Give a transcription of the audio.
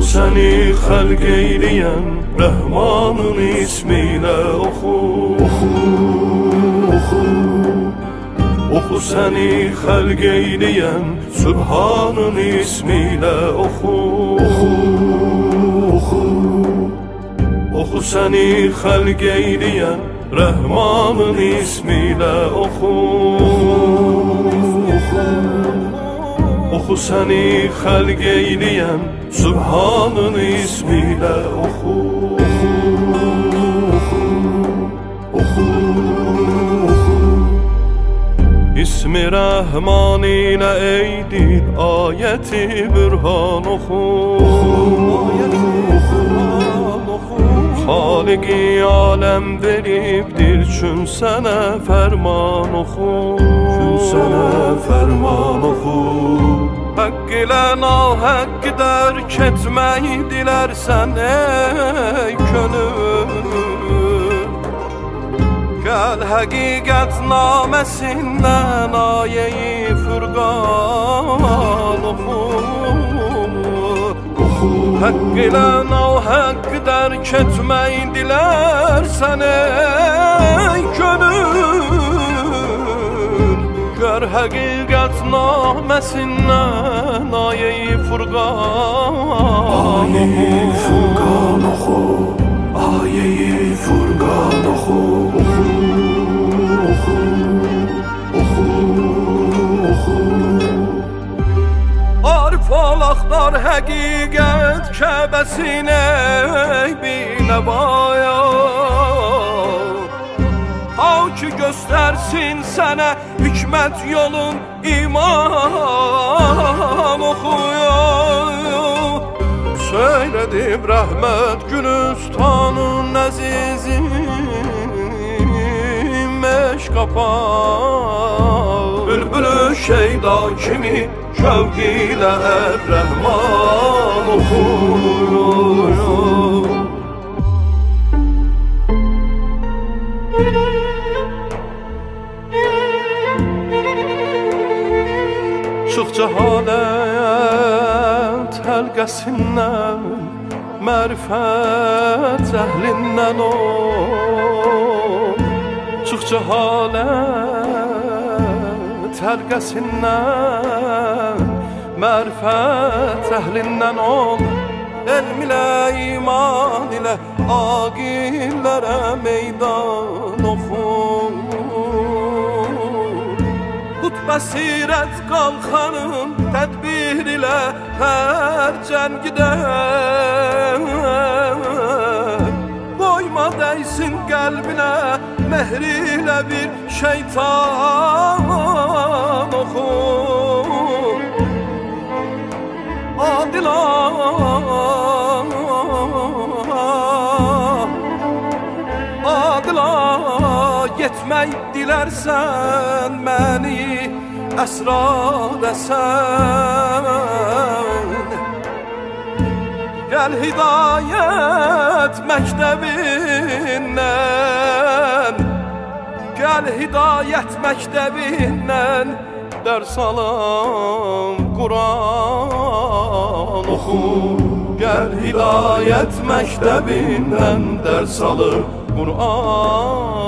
səni xəlq eyləyən Rəhmanın ismilə oxu, oxu, oxu. Oxu səni xəlq eyləyən Sübhanın ismilə oxu, oxu, oxu. Oxu səni xəlq eyləyən Rəhmanın ismilə oxu, oxu. Oxu səni xəlq eyləyən Sübhanın ismilə oxu, oxu, oxu, oxu. İsmi Rəhman ilə eydir ayəti bürhan oxu, Xaliqi aləm veribdir çün sənə fərman oxu, çün sənə fərman oxu. Haqq ilə nahəqqi dərk etməyi dilərsən ey könül, gəl həqiqət naməsindən ayə-i Furqan oxu, haqq ilə nahəqqi dərk etməyi dilərsən ey könül, gör həqiqət naməsindən ayə-i Furqan, ayə-i Furqan oxu, ayə-i Furqan oxu, oxu, oxu, oxu. Arif alaxtar həqiqət Kəbəsinə binəvaya, ta ki göstərsin sənə hikmət yolun iman oxuya. Söylədim rəhmət Gülüstanın əzizim Meşqapa, bülbülü şeyda kimi şevq ilə Rəhman oxuyur. Çıx cəhalət həlqəsindən, mərifət əhlindən ol. Çıx cəhalət həlqəsindən, mərifət əhlindən ol. Elm ilə, iman ilə aqillərə meydan oxu. Bəsirət qalxanın tədbir ilə hər cəngidə, qoyma dəysin qəlbinə mehr ilə bir şeytan oxu. Adila, adila yetmək dilərsən məni əsrar əsən, gəl hidayət məktəbindən, gəl hidayət məktəbindən dərs alam Quran oxu. Gəl hidayət məktəbindən dərs alıb Quran